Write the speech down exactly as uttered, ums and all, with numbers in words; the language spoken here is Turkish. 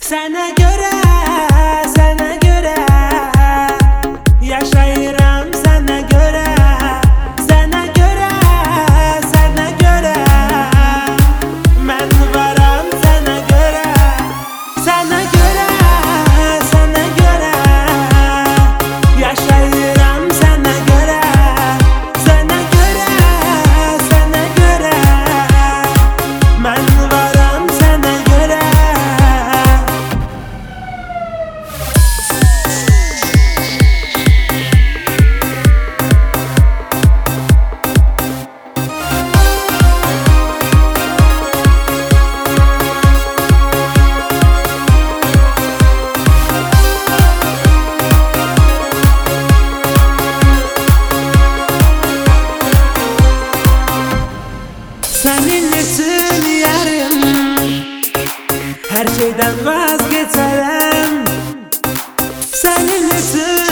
Sana göre, sana göre yaşayıram, sana göre, sana göre, sana göre ben varım, sana göre, sana göre, sana göre yaşayıram, sana göre, sana göre, sana göre ben varım, sana göre. Senin için yarım her şeyden vazgeçerim. Senin için